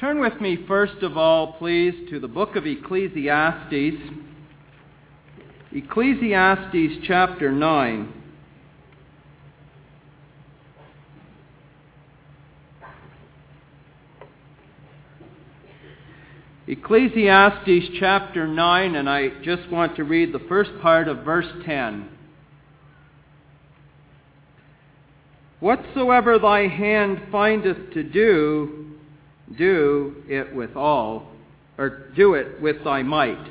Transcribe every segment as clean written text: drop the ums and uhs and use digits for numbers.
Turn with me, first of all, please, to the book of Ecclesiastes. Ecclesiastes chapter 9. Ecclesiastes chapter 9, and I just want to read the first part of verse 10. Whatsoever thy hand findeth to do, do it with thy might.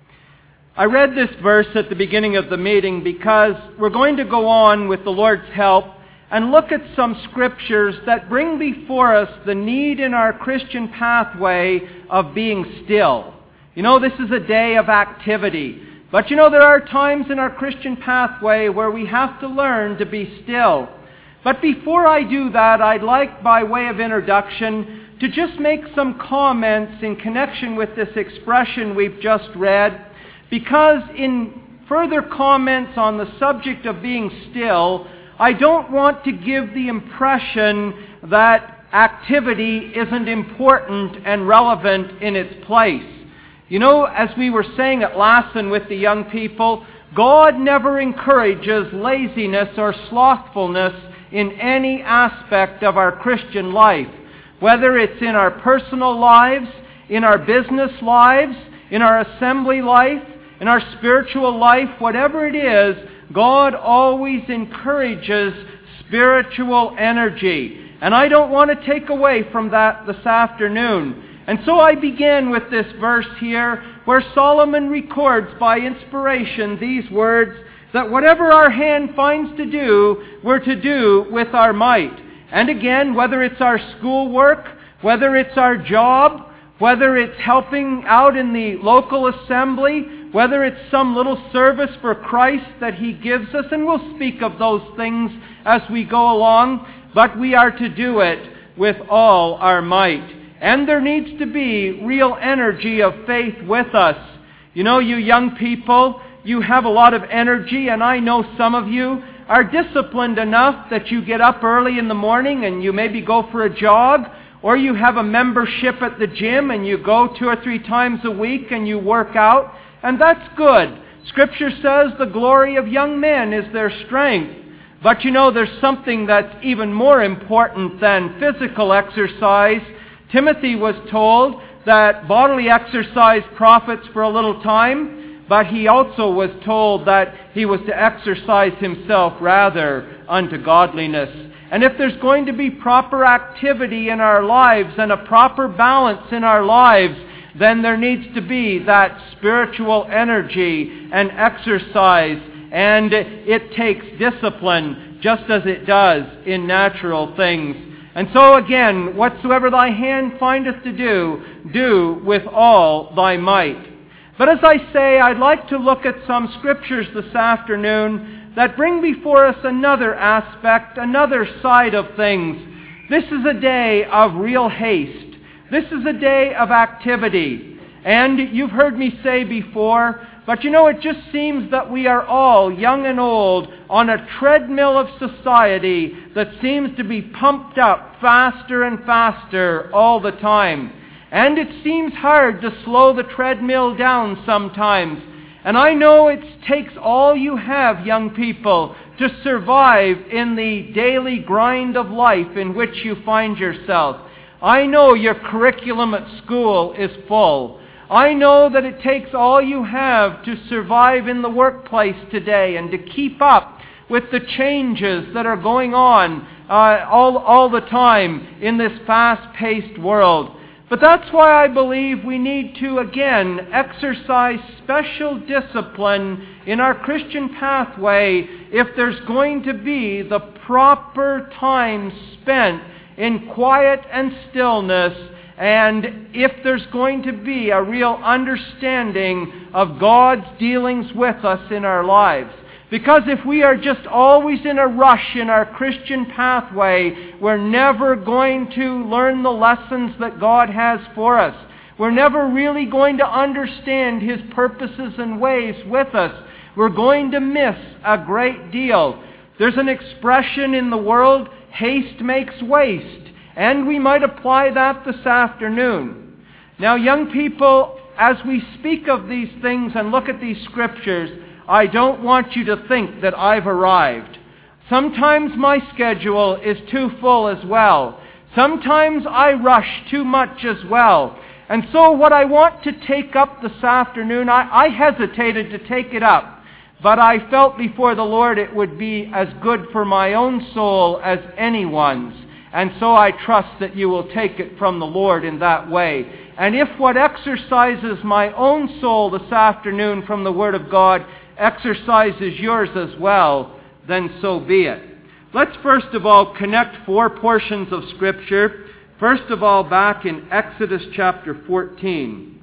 I read this verse at the beginning of the meeting because we're going to go on with the Lord's help and look at some scriptures that bring before us the need in our Christian pathway of being still. You know, this is a day of activity. But you know, there are times in our Christian pathway where we have to learn to be still. But before I do that, I'd like, by way of introduction, to just make some comments in connection with this expression we've just read, because in further comments on the subject of being still, I don't want to give the impression that activity isn't important and relevant in its place. You know, as we were saying at Lassen with the young people, God never encourages laziness or slothfulness in any aspect of our Christian life. Whether it's in our personal lives, in our business lives, in our assembly life, in our spiritual life, whatever it is, God always encourages spiritual energy. And I don't want to take away from that this afternoon. And so I begin with this verse here where Solomon records by inspiration these words, that whatever our hand finds to do, we're to do with our might. And again, whether it's our schoolwork, whether it's our job, whether it's helping out in the local assembly, whether it's some little service for Christ that He gives us, and we'll speak of those things as we go along, but we are to do it with all our might. And there needs to be real energy of faith with us. You know, you young people, you have a lot of energy, and I know some of you are disciplined enough that you get up early in the morning and you maybe go for a jog, or you have a membership at the gym and you go 2 or 3 times a week and you work out, and that's good. Scripture says the glory of young men is their strength. But you know, there's something that's even more important than physical exercise. Timothy was told that bodily exercise profits for a little time, but he also was told that he was to exercise himself rather unto godliness. And if there's going to be proper activity in our lives and a proper balance in our lives, then there needs to be that spiritual energy and exercise. And it takes discipline, just as it does in natural things. And so again, whatsoever thy hand findeth to do, do with all thy might. But as I say, I'd like to look at some scriptures this afternoon that bring before us another aspect, another side of things. This is a day of real haste. This is a day of activity. And you've heard me say before, but you know, it just seems that we are all, young and old, on a treadmill of society that seems to be pumped up faster and faster all the time. And it seems hard to slow the treadmill down sometimes. And I know it takes all you have, young people, to survive in the daily grind of life in which you find yourself. I know your curriculum at school is full. I know that it takes all you have to survive in the workplace today and to keep up with the changes that are going on all the time in this fast-paced world. But that's why I believe we need to, again, exercise special discipline in our Christian pathway if there's going to be the proper time spent in quiet and stillness, and if there's going to be a real understanding of God's dealings with us in our lives. Because if we are just always in a rush in our Christian pathway, we're never going to learn the lessons that God has for us. We're never really going to understand His purposes and ways with us. We're going to miss a great deal. There's an expression in the world, haste makes waste. And we might apply that this afternoon. Now, young people, as we speak of these things and look at these scriptures, I don't want you to think that I've arrived. Sometimes my schedule is too full as well. Sometimes I rush too much as well. And so what I want to take up this afternoon, I hesitated to take it up. But I felt before the Lord it would be as good for my own soul as anyone's. And so I trust that you will take it from the Lord in that way. And if what exercises my own soul this afternoon from the Word of God exercises yours as well, then so be it. Let's first of all connect 4 portions of Scripture. First of all, back in Exodus chapter 14.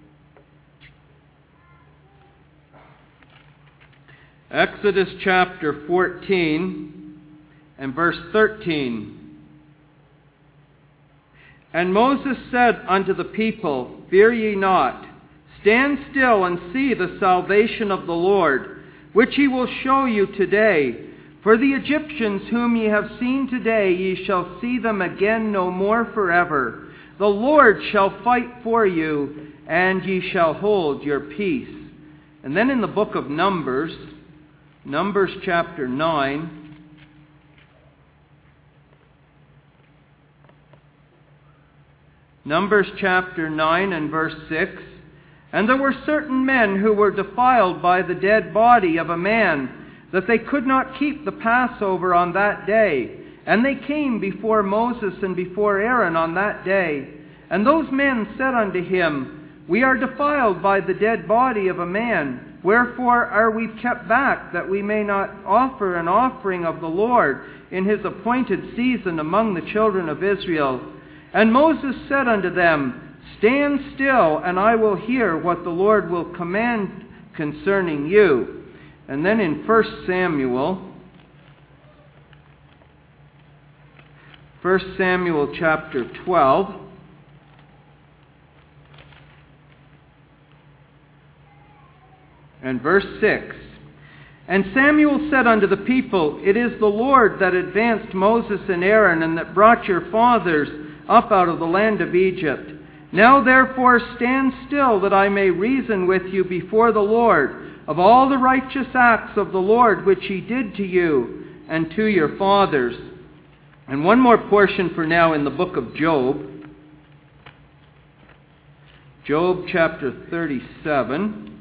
Exodus chapter 14 and verse 13. And Moses said unto the people, Fear ye not, stand still and see the salvation of the Lord, which he will show you today. For the Egyptians whom ye have seen today, ye shall see them again no more forever. The Lord shall fight for you, and ye shall hold your peace. And then in the book of Numbers chapter 9, Numbers chapter 9 and verse 6, And there were certain men who were defiled by the dead body of a man, that they could not keep the Passover on that day. And they came before Moses and before Aaron on that day. And those men said unto him, We are defiled by the dead body of a man. Wherefore are we kept back, that we may not offer an offering of the Lord in his appointed season among the children of Israel? And Moses said unto them, Stand still, and I will hear what the Lord will command concerning you. And then in 1 Samuel chapter 12, and verse 6, And Samuel said unto the people, It is the Lord that advanced Moses and Aaron, and that brought your fathers up out of the land of Egypt. Now therefore stand still, that I may reason with you before the Lord of all the righteous acts of the Lord which he did to you and to your fathers. And one more portion for now in the book of Job. Job chapter 37.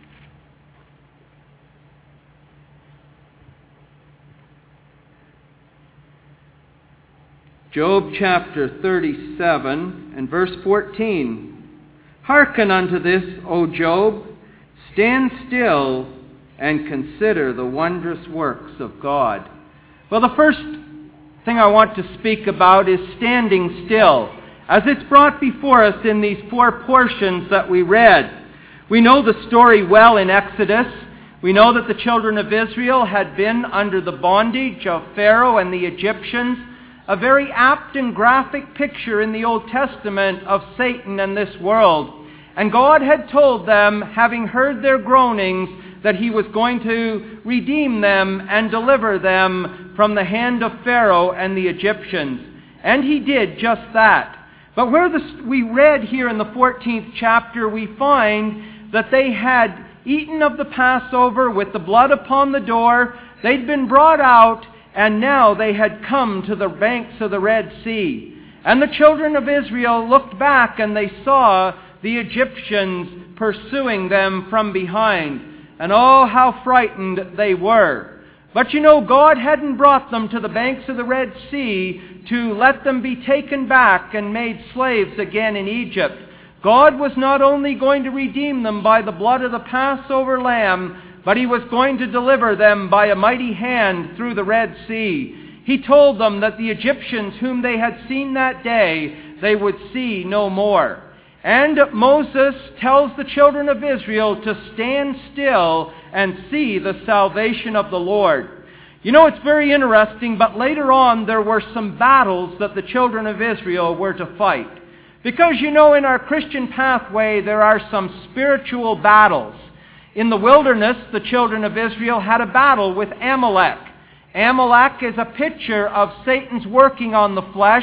Job chapter 37 and verse 14. Hearken unto this, O Job. Stand still and consider the wondrous works of God. Well, the first thing I want to speak about is standing still, as it's brought before us in these 4 portions that we read. We know the story well in Exodus. We know that the children of Israel had been under the bondage of Pharaoh and the Egyptians, a very apt and graphic picture in the Old Testament of Satan and this world. And God had told them, having heard their groanings, that he was going to redeem them and deliver them from the hand of Pharaoh and the Egyptians. And he did just that. But where we read here in the 14th chapter, we find that they had eaten of the Passover with the blood upon the door. They'd been brought out, and now they had come to the banks of the Red Sea. And the children of Israel looked back, and they saw the Egyptians pursuing them from behind. And oh, how frightened they were. But you know, God hadn't brought them to the banks of the Red Sea to let them be taken back and made slaves again in Egypt. God was not only going to redeem them by the blood of the Passover lamb, but he was going to deliver them by a mighty hand through the Red Sea. He told them that the Egyptians whom they had seen that day, they would see no more. And Moses tells the children of Israel to stand still and see the salvation of the Lord. You know, it's very interesting, but later on there were some battles that the children of Israel were to fight. Because, you know, in our Christian pathway there are some spiritual battles. In the wilderness, the children of Israel had a battle with Amalek. Amalek is a picture of Satan's working on the flesh,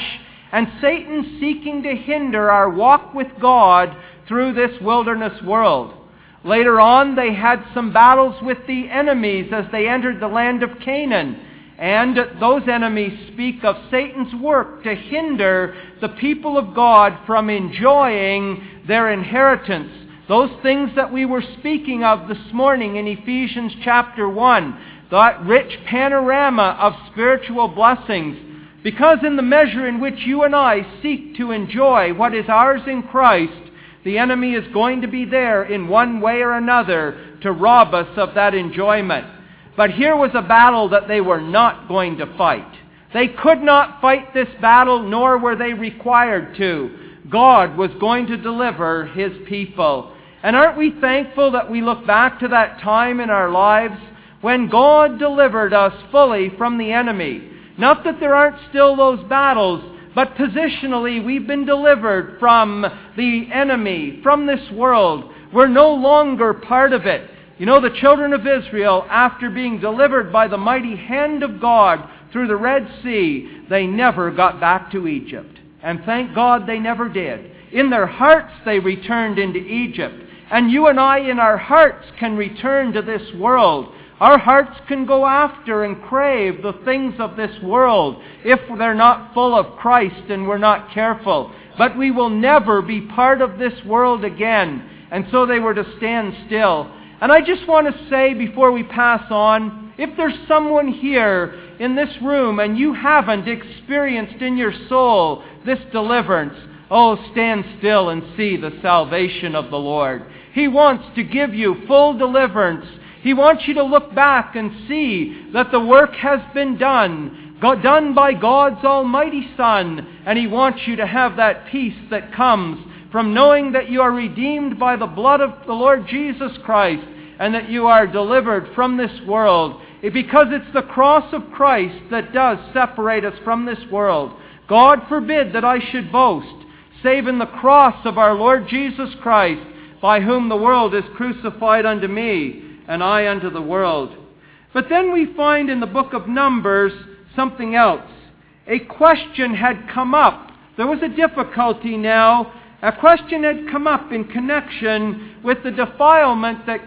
and Satan seeking to hinder our walk with God through this wilderness world. Later on, they had some battles with the enemies as they entered the land of Canaan. And those enemies speak of Satan's work to hinder the people of God from enjoying their inheritance. Those things that we were speaking of this morning in Ephesians chapter 1. That rich panorama of spiritual blessings. Because in the measure in which you and I seek to enjoy what is ours in Christ, the enemy is going to be there in one way or another to rob us of that enjoyment. But here was a battle that they were not going to fight. They could not fight this battle, nor were they required to. God was going to deliver His people. And aren't we thankful that we look back to that time in our lives when God delivered us fully from the enemy? Not that there aren't still those battles, but positionally we've been delivered from the enemy, from this world. We're no longer part of it. You know, the children of Israel, after being delivered by the mighty hand of God through the Red Sea, they never got back to Egypt. And thank God they never did. In their hearts they returned into Egypt. And you and I in our hearts can return to this world. Our hearts can go after and crave the things of this world if they're not full of Christ and we're not careful. But we will never be part of this world again. And so they were to stand still. And I just want to say before we pass on, if there's someone here in this room and you haven't experienced in your soul this deliverance, oh, stand still and see the salvation of the Lord. He wants to give you full deliverance. He wants you to look back and see that the work has been done by God's Almighty Son. And He wants you to have that peace that comes from knowing that you are redeemed by the blood of the Lord Jesus Christ and that you are delivered from this world. Because it's the cross of Christ that does separate us from this world. God forbid that I should boast, save in the cross of our Lord Jesus Christ, by whom the world is crucified unto me, and I unto the world. But then we find in the book of Numbers something else. A question had come up. There was a difficulty now. A question had come up in connection with the defilement that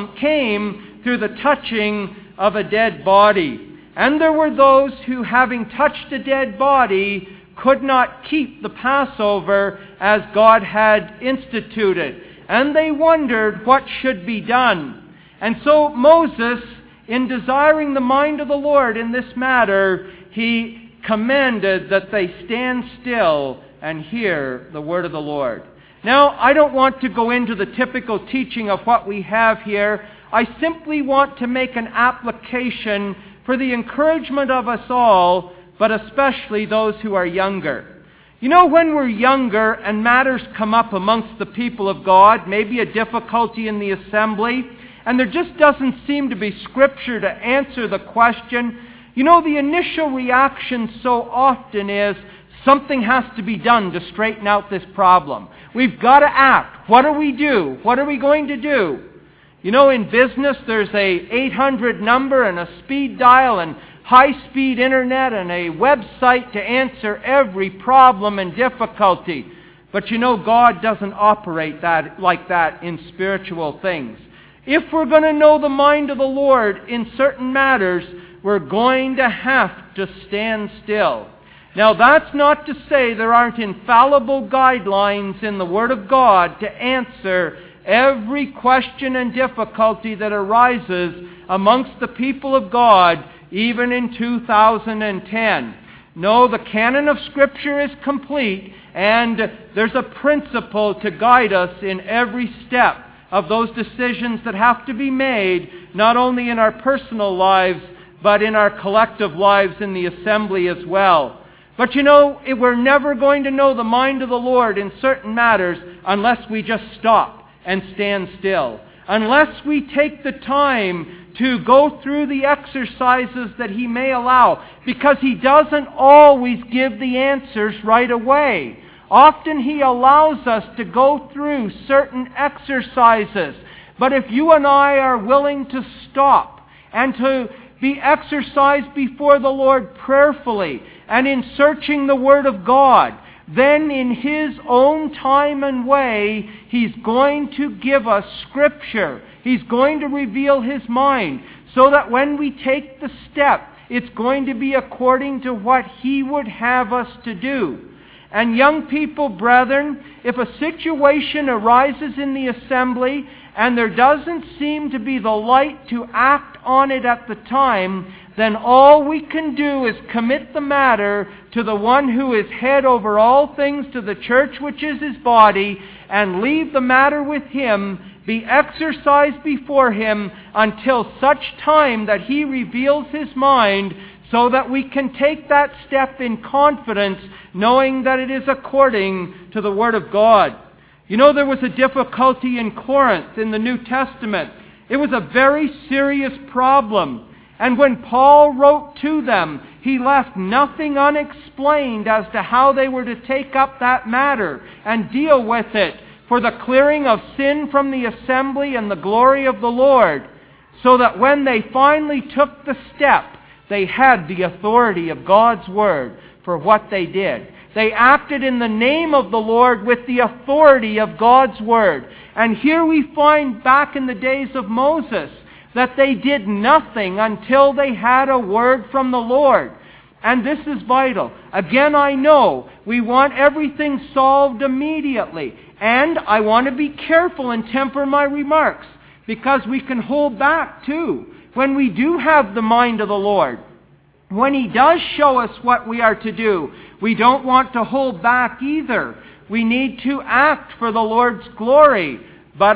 came through the touching of a dead body. And there were those who, having touched a dead body, could not keep the Passover as God had instituted. And they wondered what should be done. And so Moses, in desiring the mind of the Lord in this matter, he commanded that they stand still and hear the word of the Lord. Now, I don't want to go into the typical teaching of what we have here. I simply want to make an application for the encouragement of us all, but especially those who are younger. You know, when we're younger and matters come up amongst the people of God, maybe a difficulty in the assembly, and there just doesn't seem to be Scripture to answer the question, you know, the initial reaction so often is, something has to be done to straighten out this problem. We've got to act. What do we do? What are we going to do? You know, in business, there's a 800 number and a speed dial and high-speed internet and a website to answer every problem and difficulty. But you know, God doesn't operate like that in spiritual things. If we're going to know the mind of the Lord in certain matters, we're going to have to stand still. Now, that's not to say there aren't infallible guidelines in the Word of God to answer every question and difficulty that arises amongst the people of God, even in 2010. No, the canon of Scripture is complete, and there's a principle to guide us in every step of those decisions that have to be made, not only in our personal lives, but in our collective lives in the assembly as well. But you know, we're never going to know the mind of the Lord in certain matters unless we just stop and stand still. Unless we take the time to go through the exercises that He may allow, because He doesn't always give the answers right away. Often He allows us to go through certain exercises. But if you and I are willing to stop and to be exercised before the Lord prayerfully and in searching the Word of God, then in His own time and way, He's going to give us Scripture. He's going to reveal His mind, so that when we take the step, it's going to be according to what He would have us to do. And young people, brethren, if a situation arises in the assembly and there doesn't seem to be the light to act on it at the time, then all we can do is commit the matter to the one who is head over all things, to the church which is His body, and leave the matter with Him, be exercised before Him until such time that He reveals His mind, so that we can take that step in confidence, knowing that it is according to the Word of God. You know, there was a difficulty in Corinth in the New Testament. It was a very serious problem. And when Paul wrote to them, he left nothing unexplained as to how they were to take up that matter and deal with it for the clearing of sin from the assembly and the glory of the Lord, so that when they finally took the step, they had the authority of God's Word for what they did. They acted in the name of the Lord with the authority of God's Word. And here we find back in the days of Moses that they did nothing until they had a word from the Lord. And this is vital. Again, I know we want everything solved immediately. And I want to be careful and temper my remarks, because we can hold back too. When we do have the mind of the Lord, when He does show us what we are to do, we don't want to hold back either. We need to act for the Lord's glory. But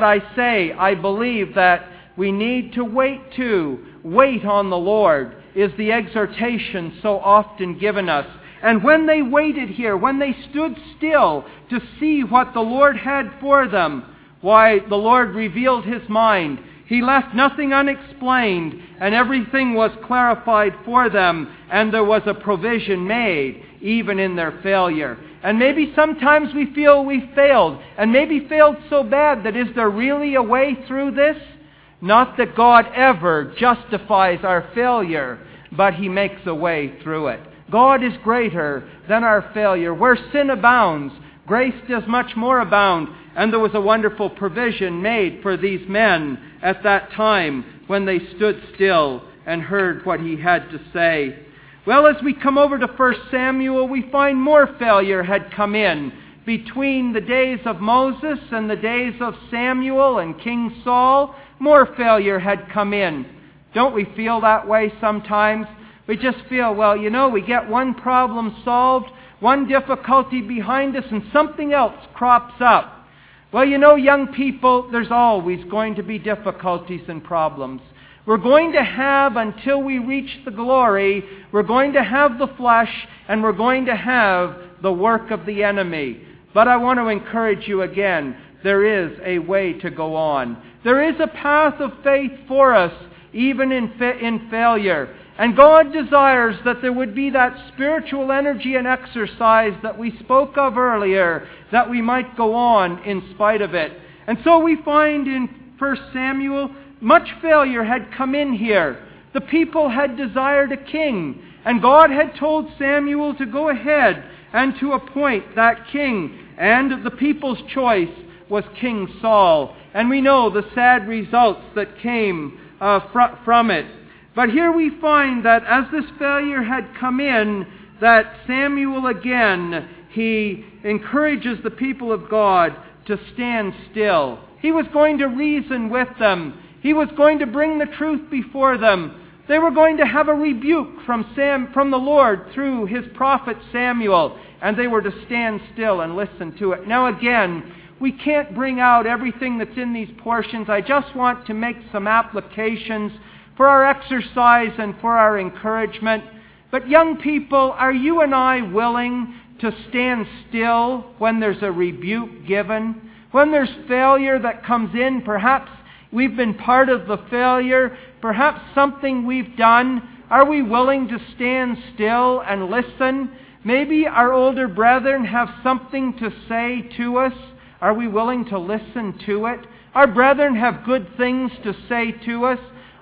I believe that we need to wait too. Wait on the Lord is the exhortation so often given us. And when they waited here, when they stood still to see what the Lord had for them, why, the Lord revealed His mind. He left nothing unexplained, and everything was clarified for them, and there was a provision made, even in their failure. And maybe sometimes we feel we failed, and maybe failed so bad that is there really a way through this? Not that God ever justifies our failure, but He makes a way through it. God is greater than our failure. Where sin abounds, grace does much more abound. And there was a wonderful provision made for these men at that time when they stood still and heard what He had to say. Well, as we come over to 1 Samuel, we find more failure had come in between the days of Moses and the days of Samuel and King Saul. More failure had come in. Don't we feel that way sometimes? We just feel, well, we get one problem solved, one difficulty behind us, and something else crops up. Well, young people, there's always going to be difficulties and problems. We're going to have, until we reach the glory, we're going to have the flesh, and we're going to have the work of the enemy. But I want to encourage you again, there is a way to go on. There is a path of faith for us, even in failure. And God desires that there would be that spiritual energy and exercise that we spoke of earlier, that we might go on in spite of it. And so we find in 1 Samuel, much failure had come in here. The people had desired a king, and God had told Samuel to go ahead and to appoint that king. And the people's choice was King Saul. And we know the sad results that came from it. But here we find that as this failure had come in, that Samuel again, he encourages the people of God to stand still. He was going to reason with them. He was going to bring the truth before them. They were going to have a rebuke from the Lord through His prophet Samuel, and they were to stand still and listen to it. Now again, we can't bring out everything that's in these portions. I just want to make some applications for our exercise and for our encouragement. But young people, are you and I willing to stand still when there's a rebuke given? When there's failure that comes in, perhaps we've been part of the failure, perhaps something we've done. Are we willing to stand still and listen? Maybe our older brethren have something to say to us. Are we willing to listen to it? Our brethren have good things to say to us.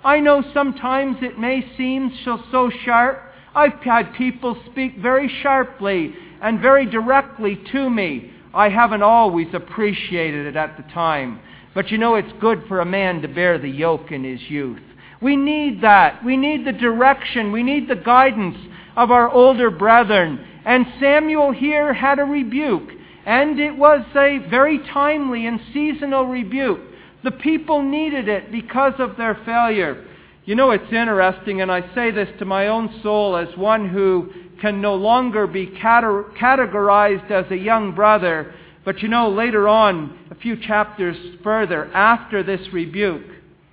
I know sometimes it may seem so sharp. I've had people speak very sharply and very directly to me. I haven't always appreciated it at the time. But you know, it's good for a man to bear the yoke in his youth. We need that. We need the direction. We need the guidance of our older brethren. And Samuel here had a rebuke. And it was a very timely and seasonal rebuke. The people needed it because of their failure. You know, it's interesting, and I say this to my own soul as one who can no longer be categorized as a young brother. But you know, later on, a few chapters further, after this rebuke,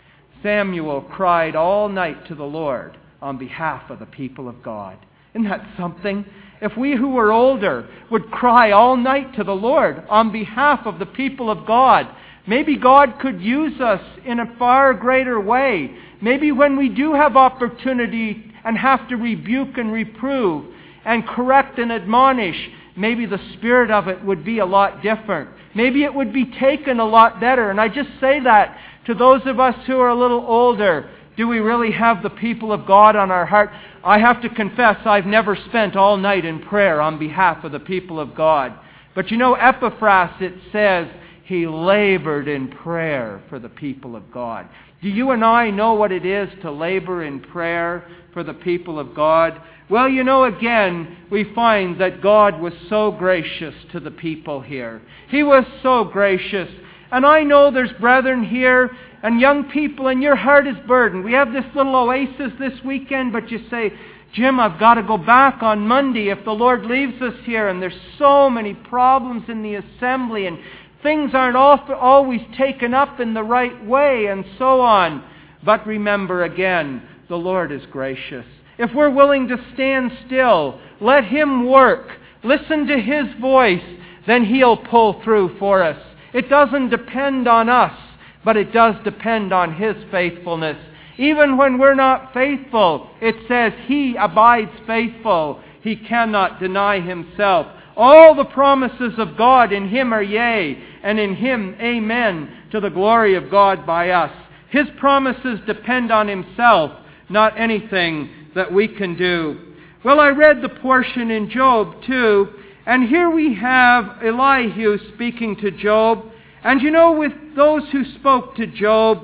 Samuel cried all night to the Lord on behalf of the people of God. Isn't that something? If we who were older would cry all night to the Lord on behalf of the people of God, maybe God could use us in a far greater way. Maybe when we do have opportunity and have to rebuke and reprove and correct and admonish, maybe the spirit of it would be a lot different. Maybe it would be taken a lot better. And I just say that to those of us who are a little older. Do we really have the people of God on our heart? I have to confess, I've never spent all night in prayer on behalf of the people of God. But you know, Epaphras, it says, he labored in prayer for the people of God. Do you and I know what it is to labor in prayer for the people of God? Well, you know, again, we find that God was so gracious to the people here. He was so gracious. And I know there's brethren here and young people, and your heart is burdened. We have this little oasis this weekend, but you say, Jim, I've got to go back on Monday if the Lord leaves us here. And there's so many problems in the assembly, and things aren't always taken up in the right way, and so on. But remember again, the Lord is gracious. If we're willing to stand still, let Him work, listen to His voice, then He'll pull through for us. It doesn't depend on us, but it does depend on His faithfulness. Even when we're not faithful, it says He abides faithful. He cannot deny Himself. All the promises of God in Him are yea, and in Him amen, to the glory of God by us. His promises depend on Himself, not anything that we can do. Well, I read the portion in Job too, and here we have Elihu speaking to Job. And you know, with those who spoke to Job,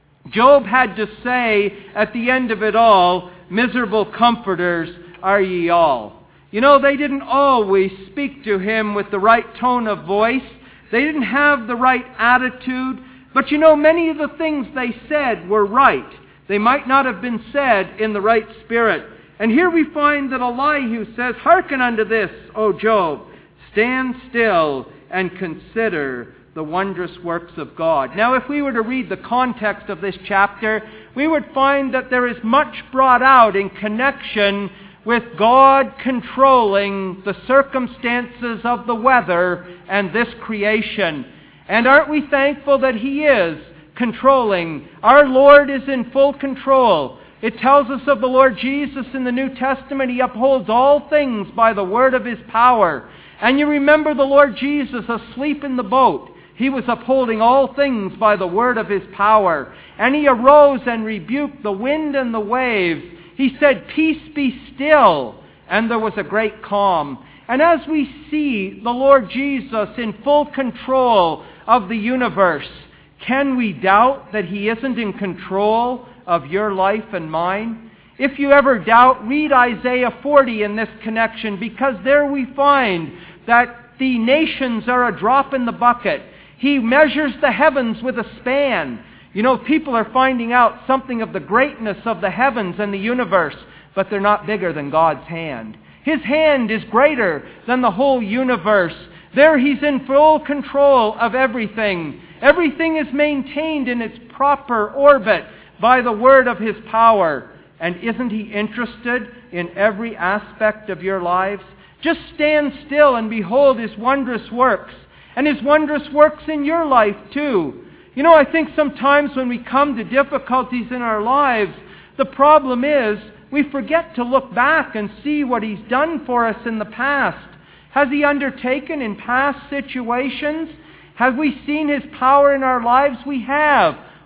Job had to say at the end of it all, miserable comforters are ye all. You know, they didn't always speak to him with the right tone of voice. They didn't have the right attitude. But you know, many of the things they said were right. They might not have been said in the right spirit. And here we find that Elihu says, hearken unto this, O Job, stand still and consider the wondrous works of God. Now, if we were to read the context of this chapter, we would find that there is much brought out in connection with God controlling the circumstances of the weather and this creation. And aren't we thankful that He is controlling? Our Lord is in full control. It tells us of the Lord Jesus in the New Testament, He upholds all things by the word of His power. And you remember the Lord Jesus asleep in the boat. He was upholding all things by the word of His power. And He arose and rebuked the wind and the waves. He said, peace be still. And there was a great calm. And as we see the Lord Jesus in full control of the universe, can we doubt that He isn't in control of your life and mine? If you ever doubt, read Isaiah 40 in this connection, because there we find that the nations are a drop in the bucket. He measures the heavens with a span. You know, people are finding out something of the greatness of the heavens and the universe, but they're not bigger than God's hand. His hand is greater than the whole universe. There He's in full control of everything. Everything is maintained in its proper orbit by the word of His power. And isn't He interested in every aspect of your lives? Just stand still and behold His wondrous works. And His wondrous works in your life too. You know, I think sometimes when we come to difficulties in our lives, the problem is we forget to look back and see what He's done for us in the past. Has He undertaken in past situations? Have we seen His power in our lives? We have.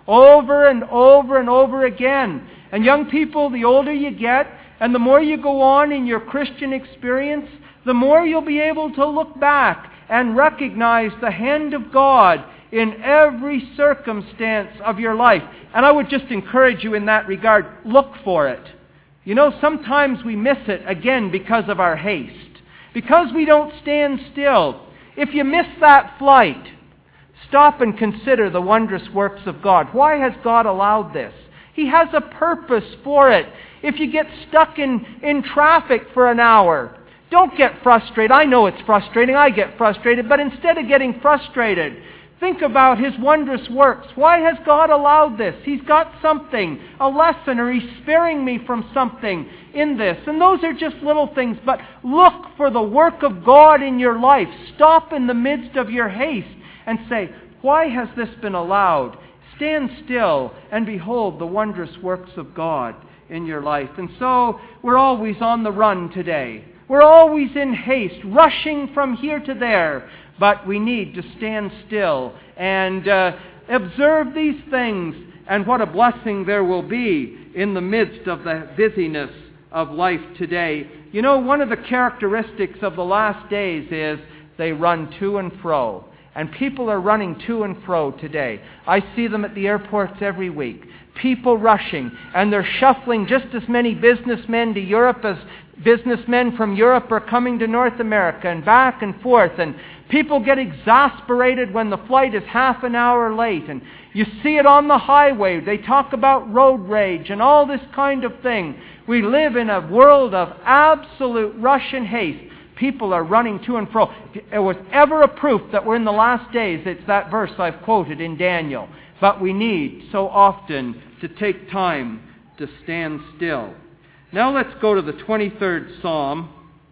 over and over and over again. And young people, the older you get, and the more you go on in your Christian experience, the more you'll be able to look back and recognize the hand of God in every circumstance of your life. And I would just encourage you in that regard, look for it. You know, sometimes we miss it again because of our haste, because we don't stand still. If you miss that flight, stop and consider the wondrous works of God. Why has God allowed this? He has a purpose for it. If you get stuck in traffic for an hour, don't get frustrated. I know it's frustrating. I get frustrated. But instead of getting frustrated, think about His wondrous works. Why has God allowed this? He's got something, a lesson, or He's sparing me from something in this. And those are just little things. But look for the work of God in your life. Stop in the midst of your haste and say, why has this been allowed? Stand still and behold the wondrous works of God in your life. And so we're always on the run today. We're always in haste, rushing from here to there. But we need to stand still and observe these things. And what a blessing there will be in the midst of the busyness of life today. You know, one of the characteristics of the last days is they run to and fro. And people are running to and fro today. I see them at the airports every week. People rushing, and they're shuffling just as many businessmen to Europe as businessmen from Europe are coming to North America, and back and forth. And people get exasperated when the flight is half an hour late. And you see it on the highway. They talk about road rage and all this kind of thing. We live in a world of absolute rush and haste. People are running to and fro. If there was ever a proof that we're in the last days, it's that verse I've quoted in Daniel. But we need so often to take time to stand still. Now let's go to the 23rd Psalm.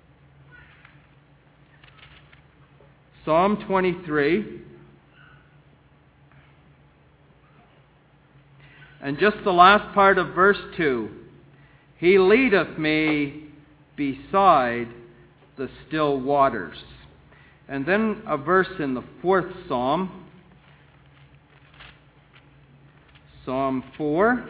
Psalm 23. And just the last part of verse 2. He leadeth me beside the still waters. And then a verse in the 4th Psalm. Psalm 4.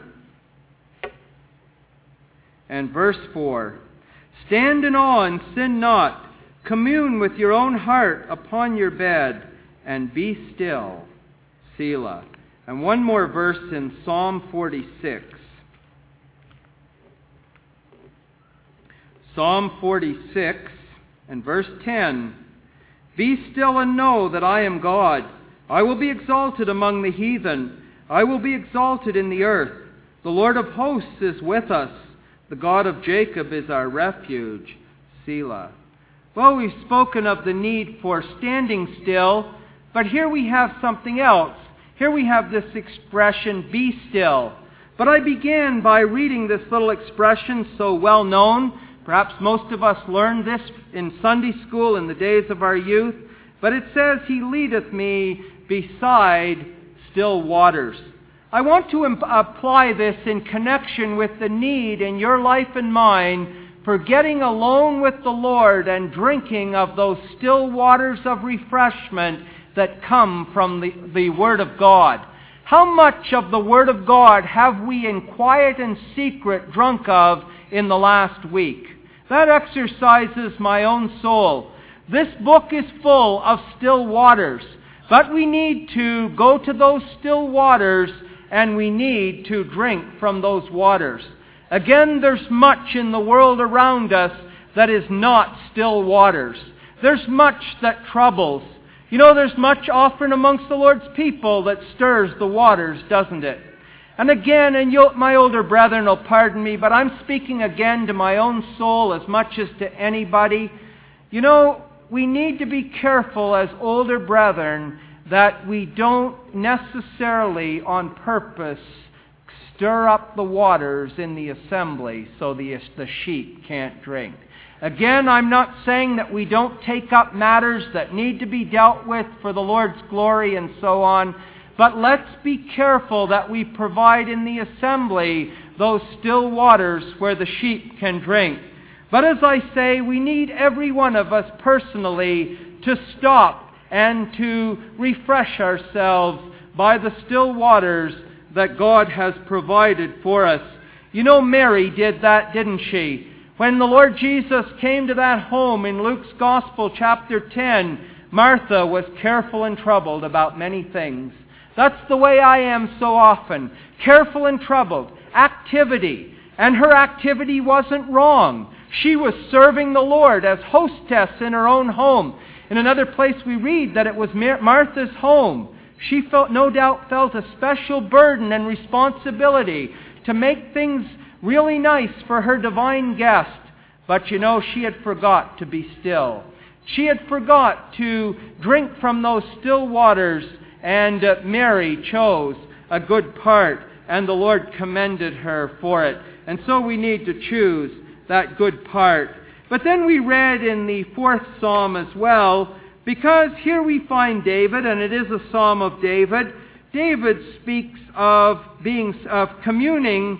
And verse 4. Stand in awe and sin not. Commune with your own heart upon your bed, and be still. Selah. And one more verse in Psalm 46. Psalm 46 and verse 10. Be still and know that I am God. I will be exalted among the heathen. I will be exalted in the earth. The Lord of hosts is with us. The God of Jacob is our refuge. Selah. Well, we've spoken of the need for standing still, but here we have something else. Here we have this expression, be still. But I began by reading this little expression so well known. Perhaps most of us learned this in Sunday school in the days of our youth. But it says, He leadeth me beside still waters. I want to apply this in connection with the need in your life and mine for getting alone with the Lord and drinking of those still waters of refreshment that come from the Word of God. How much of the Word of God have we in quiet and secret drunk of in the last week? That exercises my own soul. This book is full of still waters, but we need to go to those still waters and we need to drink from those waters. Again, there's much in the world around us that is not still waters. There's much that troubles. You know, there's much often amongst the Lord's people that stirs the waters, doesn't it? And again, and my older brethren will pardon me, but I'm speaking again to my own soul as much as to anybody. You know, we need to be careful as older brethren that we don't necessarily on purpose stir up the waters in the assembly so the sheep can't drink. Again, I'm not saying that we don't take up matters that need to be dealt with for the Lord's glory and so on, but let's be careful that we provide in the assembly those still waters where the sheep can drink. But as I say, we need every one of us personally to stop and to refresh ourselves by the still waters that God has provided for us. You know, Mary did that, didn't she? When the Lord Jesus came to that home in Luke's Gospel, chapter 10, Martha was careful and troubled about many things. That's the way I am so often. Careful and troubled. Activity. And her activity wasn't wrong. She was serving the Lord as hostess in her own home. In another place we read that it was Martha's home. She no doubt felt a special burden and responsibility to make things really nice for her divine guest. But you know, she had forgot to be still. She had forgot to drink from those still waters, and Mary chose a good part, and the Lord commended her for it. And so we need to choose that good part. But then we read in the 4th Psalm as well, because here we find David, and it is a Psalm of David. David speaks of communing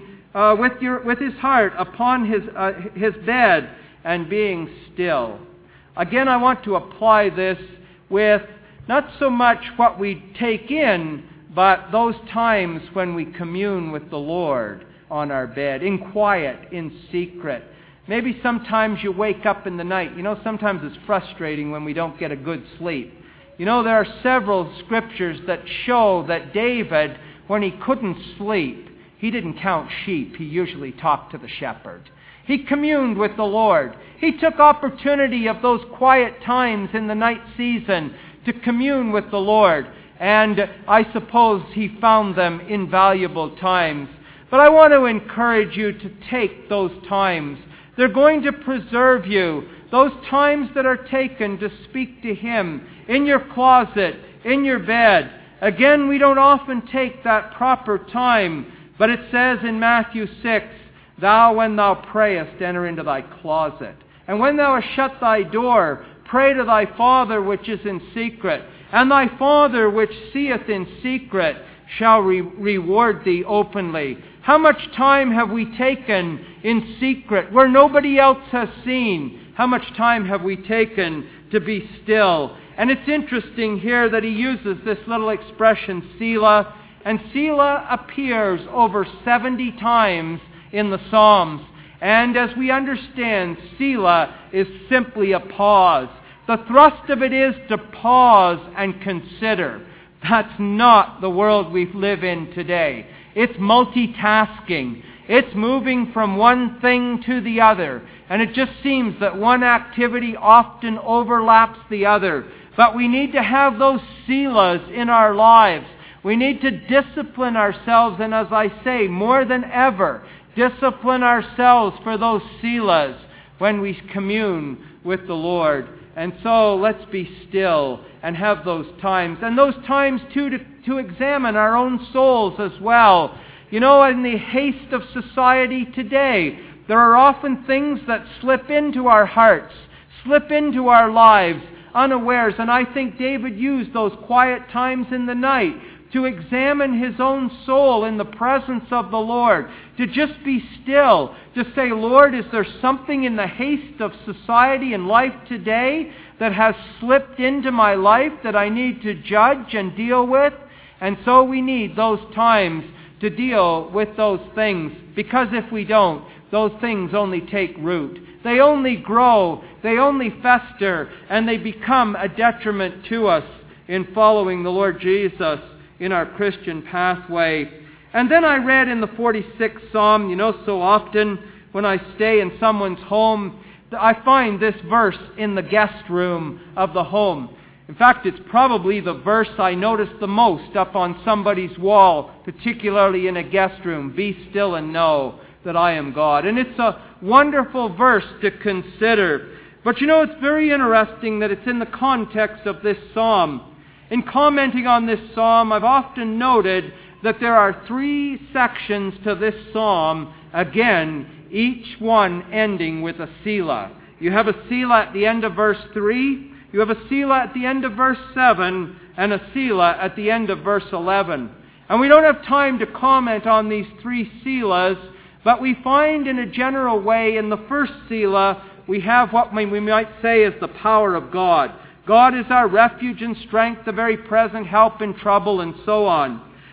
with his heart upon his bed and being still. Again, I want to apply this with not so much what we take in, but those times when we commune with the Lord on our bed, in quiet, in secret. Maybe sometimes you wake up in the night. You know, sometimes it's frustrating when we don't get a good sleep. You know, there are several scriptures that show that David, when he couldn't sleep, he didn't count sheep. He usually talked to the shepherd. He communed with the Lord. He took opportunity of those quiet times in the night season to commune with the Lord. And I suppose he found them invaluable times. But I want to encourage you to take those times. They're going to preserve you. Those times that are taken to speak to Him in your closet, in your bed. Again, we don't often take that proper time. But it says in Matthew 6, "Thou, when thou prayest, enter into thy closet. And when thou hast shut thy door, pray to thy Father which is in secret. And thy Father which seeth in secret shall reward thee openly." How much time have we taken in secret where nobody else has seen? How much time have we taken to be still? And it's interesting here that he uses this little expression, Selah. And Selah appears over 70 times in the Psalms. And as we understand, Selah is simply a pause. The thrust of it is to pause and consider. That's not the world we live in today. It's multitasking. It's moving from one thing to the other. And it just seems that one activity often overlaps the other. But we need to have those selahs in our lives. We need to discipline ourselves, and as I say, more than ever, discipline ourselves for those selahs when we commune with the Lord. And so let's be still and have those times. And those times too to examine our own souls as well. You know, in the haste of society today, there are often things that slip into our hearts, slip into our lives unawares. And I think David used those quiet times in the night to examine his own soul in the presence of the Lord, to just be still, to say, Lord, is there something in the haste of society and life today that has slipped into my life that I need to judge and deal with? And so we need those times to deal with those things, because if we don't, those things only take root. They only grow, they only fester, and they become a detriment to us in following the Lord Jesus in our Christian pathway. And then I read in the 46th Psalm, you know, so often when I stay in someone's home, I find this verse in the guest room of the home. In fact, it's probably the verse I notice the most up on somebody's wall, particularly in a guest room. Be still and know that I am God. And it's a wonderful verse to consider. But you know, it's very interesting that it's in the context of this psalm. In commenting on this psalm, I've often noted that there are 3 sections to this psalm, again, each one ending with a selah. You have a selah at the end of verse 3, you have a selah at the end of verse 7, and a selah at the end of verse 11. And we don't have time to comment on these 3 selahs, but we find in a general way in the first selah, we have what we might say is the power of God. God is our refuge and strength, the very present help in trouble, and so on.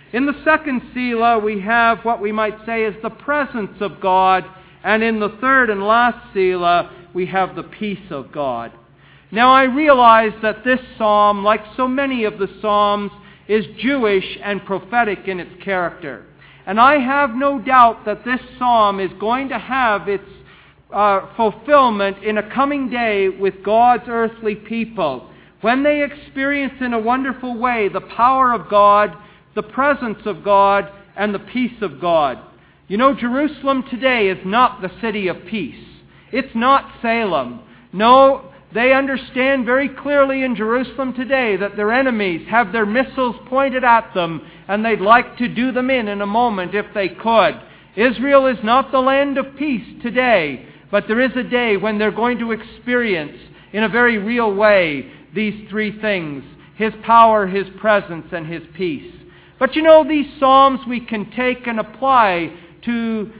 In the second Selah, we have what we might say is the presence of God. And in the third and last Selah, we have the peace of God. Now I realize that this psalm, like so many of the psalms, is Jewish and prophetic in its character. And I have no doubt that this psalm is going to have its fulfillment in a coming day with God's earthly people, when they experience in a wonderful way the power of God, the presence of God, and the peace of God. You know, Jerusalem today is not the city of peace. It's not Salem. No, they understand very clearly in Jerusalem today that their enemies have their missiles pointed at them, and they'd like to do them in a moment if they could. Israel is not the land of peace today, but there is a day when they're going to experience in a very real way these three things: His power, His presence, and His peace. But you know, these psalms we can take and apply to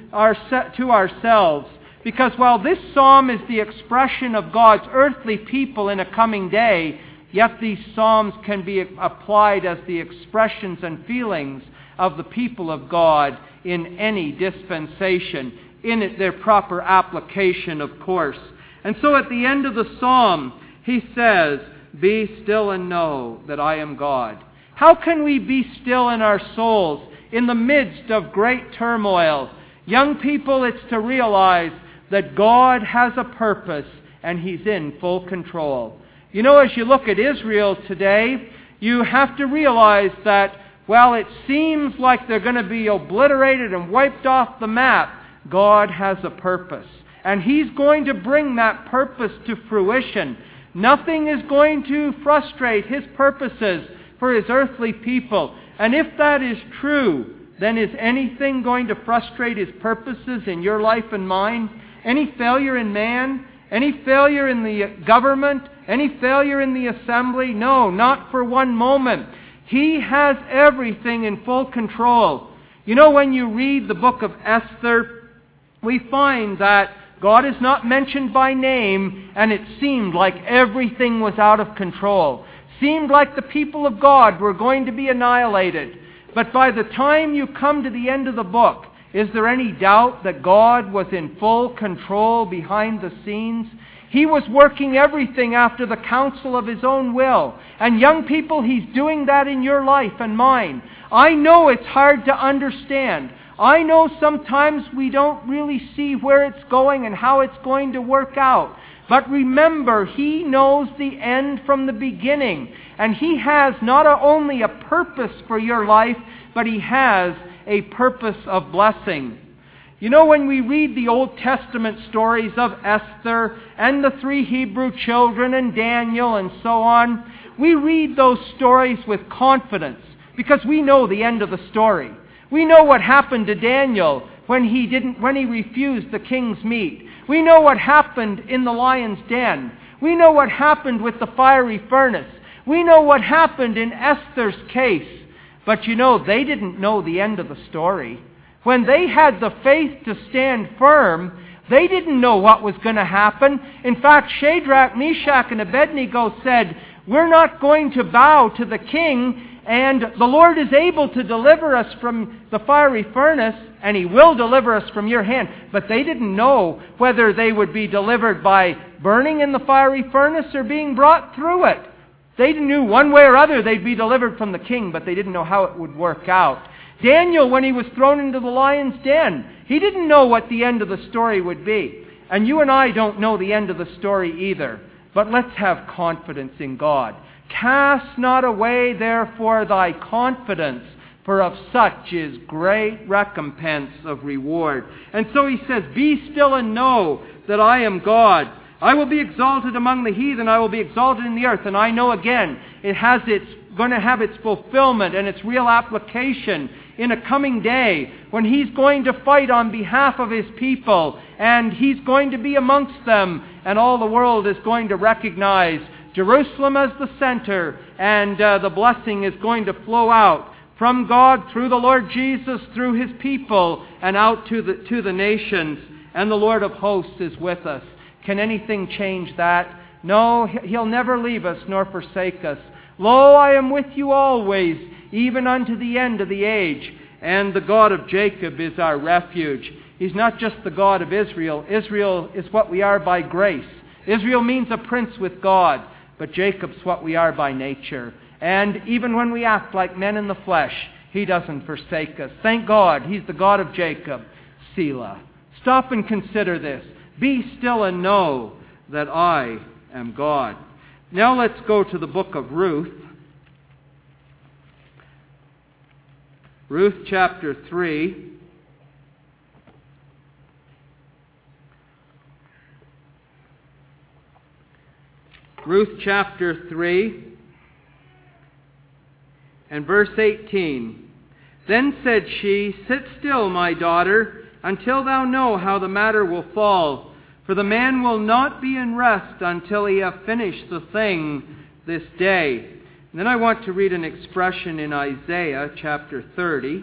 ourselves. Because while this psalm is the expression of God's earthly people in a coming day, yet these psalms can be applied as the expressions and feelings of the people of God in any dispensation, in their proper application, of course. And so at the end of the psalm, he says, "Be still and know that I am God." How can we be still in our souls in the midst of great turmoil? Young people, it's to realize that God has a purpose and He's in full control. You know, as you look at Israel today, you have to realize that, while it seems like they're going to be obliterated and wiped off the map, God has a purpose. And He's going to bring that purpose to fruition. Nothing is going to frustrate His purposes for His earthly people. And if that is true, then is anything going to frustrate His purposes in your life and mine? Any failure in man? Any failure in the government? Any failure in the assembly? No, not for one moment. He has everything in full control. You know, when you read the book of Esther, we find that God is not mentioned by name, and it seemed like everything was out of control. Seemed like the people of God were going to be annihilated. But by the time you come to the end of the book, is there any doubt that God was in full control behind the scenes? He was working everything after the counsel of His own will. And young people, He's doing that in your life and mine. I know it's hard to understand. I know sometimes we don't really see where it's going and how it's going to work out. But remember, He knows the end from the beginning. And He has not only a purpose for your life, but He has a purpose of blessing. You know, when we read the Old Testament stories of Esther and the 3 Hebrew children and Daniel and so on, we read those stories with confidence because we know the end of the story. We know what happened to Daniel when he refused the king's meat. We know what happened in the lion's den. We know what happened with the fiery furnace. We know what happened in Esther's case. But you know, they didn't know the end of the story. When they had the faith to stand firm, they didn't know what was going to happen. In fact, Shadrach, Meshach, and Abednego said, "We're not going to bow to the king, and the Lord is able to deliver us from the fiery furnace, and He will deliver us from your hand." But they didn't know whether they would be delivered by burning in the fiery furnace or being brought through it. They knew one way or other they'd be delivered from the king, but they didn't know how it would work out. Daniel, when he was thrown into the lion's den, he didn't know what the end of the story would be. And you and I don't know the end of the story either. But let's have confidence in God. "Cast not away, therefore, thy confidence, for of such is great recompense of reward." And so he says, "Be still and know that I am God. I will be exalted among the heathen. I will be exalted in the earth." And I know again, it's going to have its fulfillment and its real application in a coming day when He's going to fight on behalf of His people. And He's going to be amongst them. And all the world is going to recognize Jerusalem as the center. And the blessing is going to flow out from God through the Lord Jesus, through His people, and out to the nations. And the Lord of hosts is with us. Can anything change that? No, He'll never leave us nor forsake us. "Lo, I am with you always, even unto the end of the age. And the God of Jacob is our refuge. He's not just the God of Israel. Israel is what we are by grace. Israel means a prince with God, but Jacob's what we are by nature. And even when we act like men in the flesh, He doesn't forsake us. Thank God, He's the God of Jacob. Selah. Stop and consider this. Be still and know that I am God. Now let's go to the book of Ruth. Ruth chapter 3. Ruth chapter 3 and verse 18. Then said she, Sit still, my daughter, until thou know how the matter will fall. For the man will not be in rest until he have finished the thing this day. And then I want to read an expression in Isaiah chapter 30.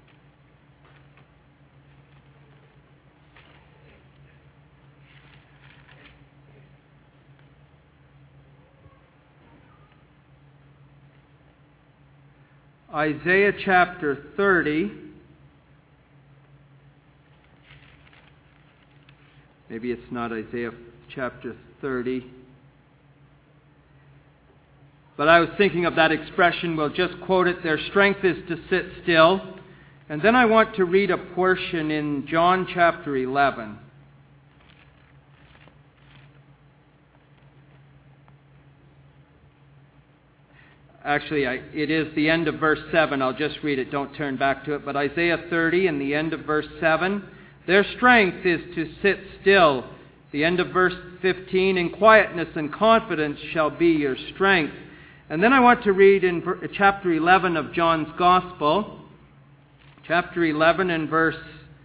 Isaiah chapter 30. Maybe it's not Isaiah chapter 30. But I was thinking of that expression. We'll just quote it. Their strength is to sit still. And then I want to read a portion in John chapter 11. Actually, it is the end of verse 7. I'll just read it. Don't turn back to it. But Isaiah 30 and the end of verse 7. Their strength is to sit still. The end of verse 15. In quietness and confidence shall be your strength. And then I want to read in chapter 11 of John's Gospel. Chapter 11 and verse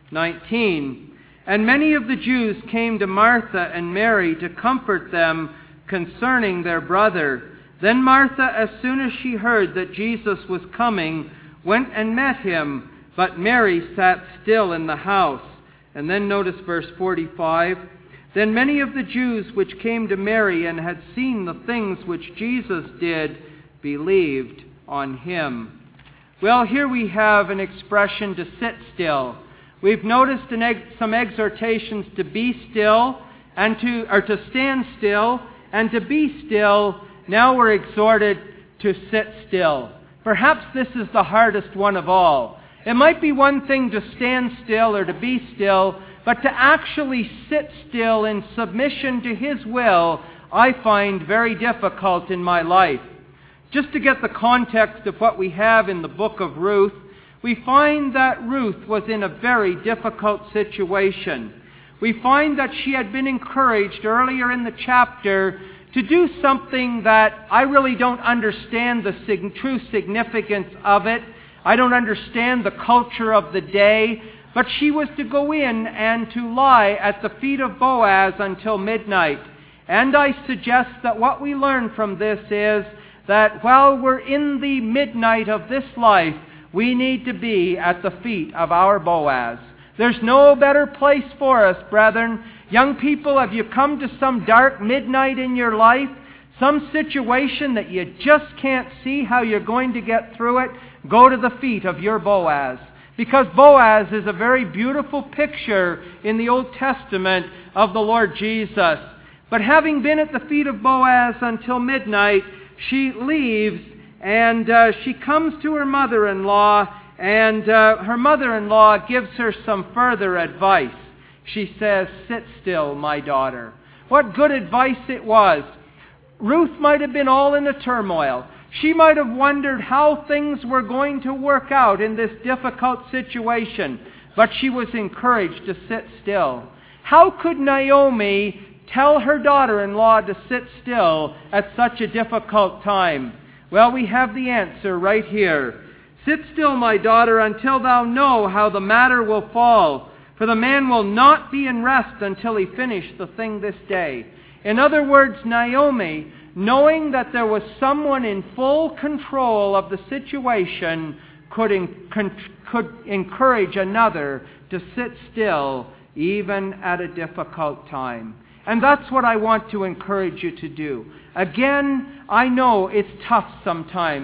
19. And many of the Jews came to Martha and Mary to comfort them concerning their brother. Then Martha, as soon as she heard that Jesus was coming, went and met him, but Mary sat still in the house. And then notice verse 45. Then many of the Jews which came to Mary and had seen the things which Jesus did, believed on him. Well, here we have an expression to sit still. We've noticed some exhortations to be still, and to stand still, and to be still. Now we're exhorted to sit still. Perhaps this is the hardest one of all. It might be one thing to stand still or to be still, but to actually sit still in submission to His will, I find very difficult in my life. Just to get the context of what we have in the book of Ruth, we find that Ruth was in a very difficult situation. We find that she had been encouraged earlier in the chapter to do something that I really don't understand the true significance of it. I don't understand the culture of the day. But she was to go in and to lie at the feet of Boaz until midnight. And I suggest that what we learn from this is that while we're in the midnight of this life, we need to be at the feet of our Boaz. There's no better place for us, brethren. Young people, have you come to some dark midnight in your life? Some situation that you just can't see how you're going to get through it? Go to the feet of your Boaz. Because Boaz is a very beautiful picture in the Old Testament of the Lord Jesus. But having been at the feet of Boaz until midnight, she leaves and she comes to her mother-in-law, and her mother-in-law gives her some further advice. She says, "Sit still, my daughter." What good advice it was. Ruth might have been all in a turmoil. She might have wondered how things were going to work out in this difficult situation, but she was encouraged to sit still. How could Naomi tell her daughter-in-law to sit still at such a difficult time? Well, we have the answer right here. "Sit still, my daughter, until thou know how the matter will fall. For the man will not be in rest until he finish the thing this day." In other words, Naomi, knowing that there was someone in full control of the situation, could encourage another to sit still even at a difficult time. And that's what I want to encourage you to do. Again, I know it's tough sometimes.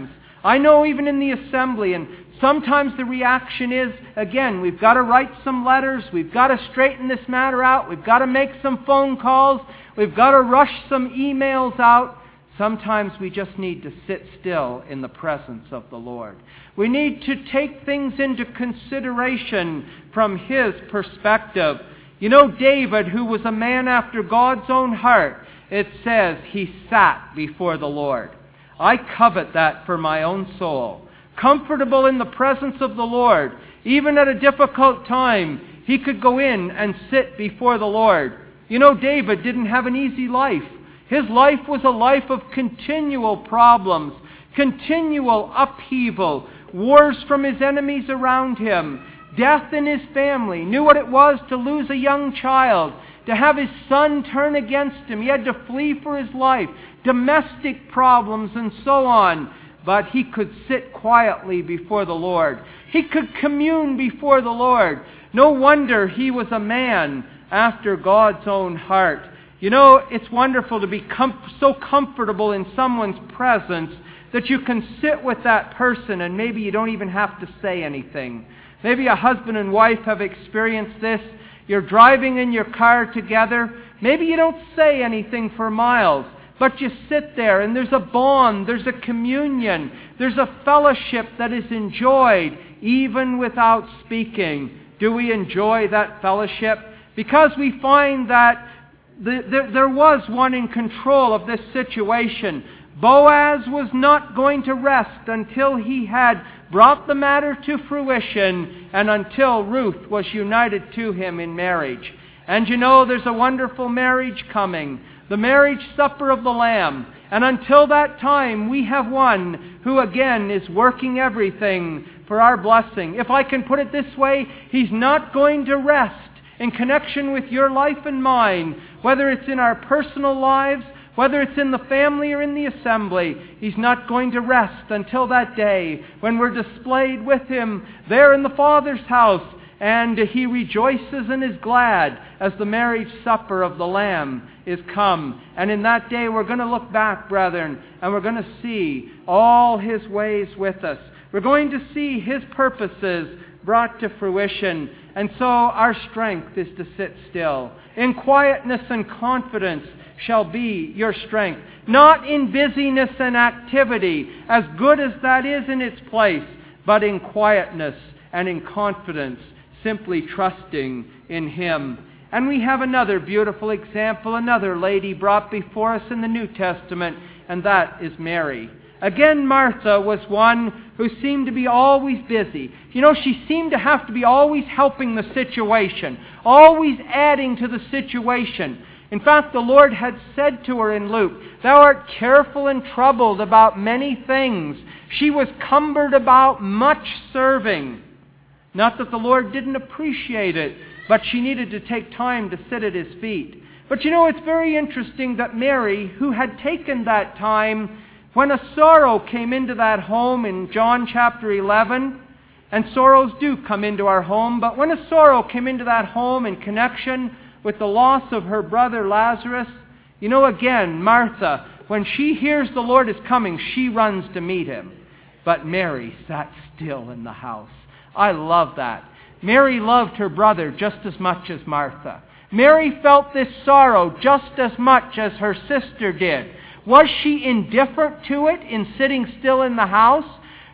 I know even in the assembly, and sometimes the reaction is, again, we've got to write some letters, we've got to straighten this matter out, we've got to make some phone calls, we've got to rush some emails out. Sometimes we just need to sit still in the presence of the Lord. We need to take things into consideration from His perspective. You know, David, who was a man after God's own heart, it says he sat before the Lord. I covet that for my own soul. Comfortable in the presence of the Lord. Even at a difficult time, he could go in and sit before the Lord. You know, David didn't have an easy life. His life was a life of continual problems, continual upheaval, wars from his enemies around him, death in his family, knew what it was to lose a young child, to have his son turn against him. He had to flee for his life, domestic problems and so on. But he could sit quietly before the Lord. He could commune before the Lord. No wonder he was a man after God's own heart. You know, it's wonderful to be so comfortable in someone's presence that you can sit with that person and maybe you don't even have to say anything. Maybe a husband and wife have experienced this. You're driving in your car together. Maybe you don't say anything for miles, but you sit there and there's a bond, there's a communion, there's a fellowship that is enjoyed even without speaking. Do we enjoy that fellowship? Because we find that there was one in control of this situation. Boaz was not going to rest until he had brought the matter to fruition and until Ruth was united to him in marriage. And you know, there's a wonderful marriage coming, the marriage supper of the Lamb. And until that time, we have one who again is working everything for our blessing. If I can put it this way, He's not going to rest in connection with your life and mine, whether it's in our personal lives, whether it's in the family or in the assembly. He's not going to rest until that day when we're displayed with Him there in the Father's house, and He rejoices and is glad as the marriage supper of the Lamb is come. And in that day we're going to look back, brethren, and we're going to see all His ways with us. We're going to see His purposes brought to fruition. And so our strength is to sit still. In quietness and confidence shall be your strength. Not in busyness and activity, as good as that is in its place, but in quietness and in confidence, simply trusting in Him. And we have another beautiful example, another lady brought before us in the New Testament, and that is Mary. Again, Martha was one who seemed to be always busy. You know, she seemed to have to be always helping the situation, always adding to the situation. In fact, the Lord had said to her in Luke, "Thou art careful and troubled about many things." She was cumbered about much serving. Not that the Lord didn't appreciate it, but she needed to take time to sit at His feet. But you know, it's very interesting that Mary, who had taken that time, when a sorrow came into that home in John chapter 11, and sorrows do come into our home, but when a sorrow came into that home in connection with the loss of her brother Lazarus, you know, again, Martha, when she hears the Lord is coming, she runs to meet Him. But Mary sat still in the house. I love that. Mary loved her brother just as much as Martha. Mary felt this sorrow just as much as her sister did. Was she indifferent to it in sitting still in the house?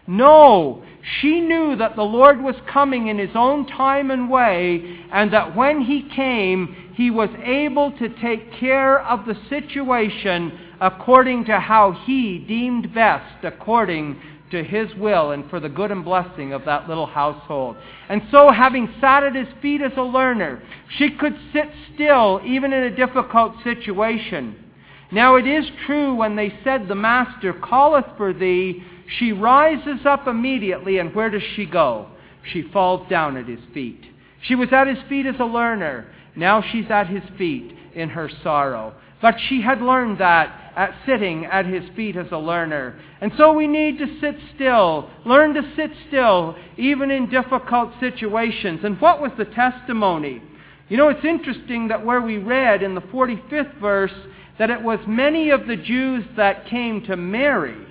No. She knew that the Lord was coming in His own time and way, and that when He came, He was able to take care of the situation according to how He deemed best, according to His will and for the good and blessing of that little household. And so, having sat at His feet as a learner, she could sit still even in a difficult situation. Now it is true when they said, "The Master calleth for thee," she rises up immediately, and where does she go? She falls down at His feet. She was at His feet as a learner. Now she's at His feet in her sorrow. But she had learned that at sitting at His feet as a learner. And so we need to sit still, learn to sit still, even in difficult situations. And what was the testimony? You know, it's interesting that where we read in the 45th verse that it was many of the Jews that came to Mary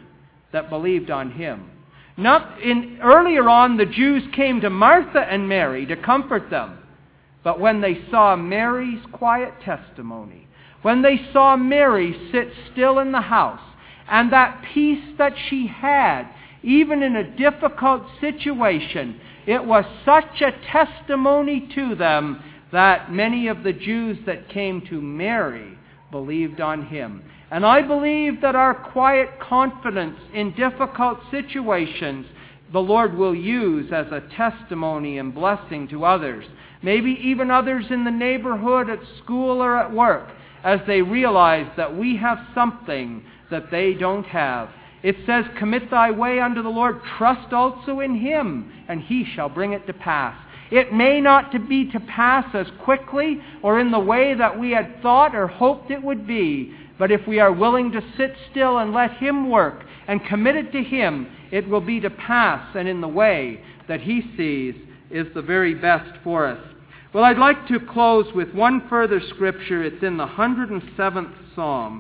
that believed on him. Earlier on, the Jews came to Martha and Mary to comfort them. But when they saw Mary's quiet testimony, when they saw Mary sit still in the house, and that peace that she had, even in a difficult situation, it was such a testimony to them that many of the Jews that came to Mary believed on him. And I believe that our quiet confidence in difficult situations, the Lord will use as a testimony and blessing to others. Maybe even others in the neighborhood, at school, or at work, as they realize that we have something that they don't have. It says, "Commit thy way unto the Lord, trust also in him, and he shall bring it to pass." It may not be to pass as quickly or in the way that we had thought or hoped it would be, but if we are willing to sit still and let him work and commit it to him, it will be to pass and in the way that he sees is the very best for us. Well, I'd like to close with one further scripture. It's in the 107th Psalm.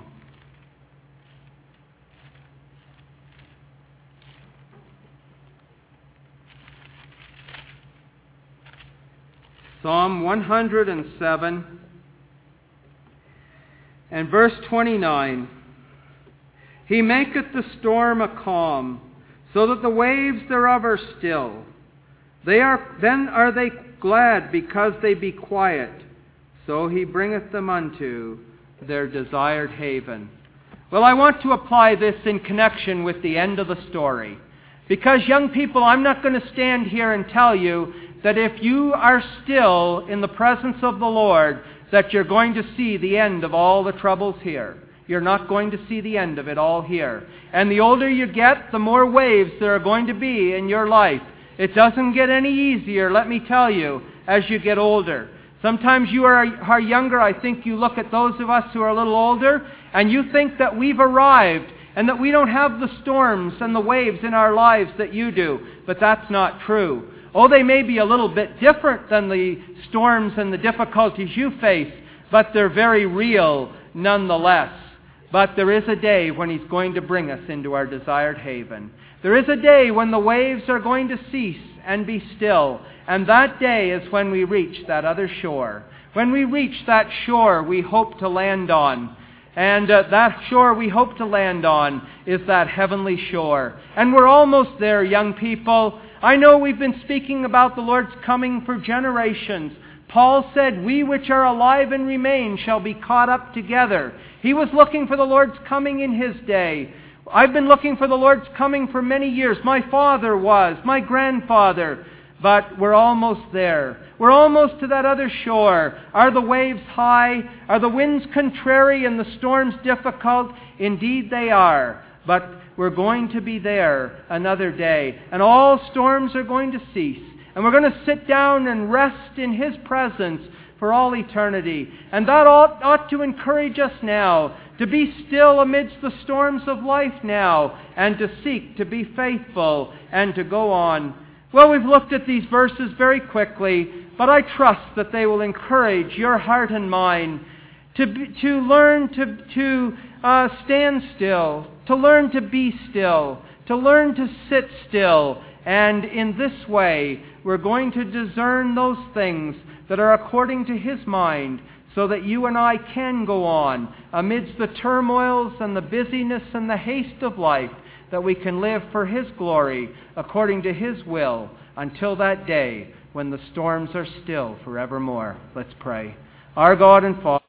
Psalm 107 and verse 29. "He maketh the storm a calm, so that the waves thereof are still. Then are they glad because they be quiet. So he bringeth them unto their desired haven." Well, I want to apply this in connection with the end of the story. Because, young people, I'm not going to stand here and tell you that if you are still in the presence of the Lord, that you're going to see the end of all the troubles here. You're not going to see the end of it all here. And the older you get, the more waves there are going to be in your life. It doesn't get any easier, let me tell you, as you get older. Sometimes you are younger. I think you look at those of us who are a little older, and you think that we've arrived and that we don't have the storms and the waves in our lives that you do. But that's not true. Oh, they may be a little bit different than the storms and the difficulties you face, but they're very real nonetheless. But there is a day when he's going to bring us into our desired haven. There is a day when the waves are going to cease and be still. And that day is when we reach that other shore. When we reach that shore we hope to land on. And that shore we hope to land on is that heavenly shore. And we're almost there, young people. I know we've been speaking about the Lord's coming for generations. Paul said, "We which are alive and remain shall be caught up together." He was looking for the Lord's coming in his day. I've been looking for the Lord's coming for many years. My father was, my grandfather. But we're almost there. We're almost to that other shore. Are the waves high? Are the winds contrary and the storms difficult? Indeed they are. But we're going to be there another day. And all storms are going to cease. And we're going to sit down and rest in his presence for all eternity. And that ought to encourage us now to be still amidst the storms of life now and to seek to be faithful and to go on. Well, we've looked at these verses very quickly, but I trust that they will encourage your heart and mind to learn to stand still, to learn to be still, to learn to sit still. And in this way, we're going to discern those things that are according to his mind, so that you and I can go on amidst the turmoils and the busyness and the haste of life, that we can live for his glory according to his will until that day when the storms are still forevermore. Let's pray. Our God and Father,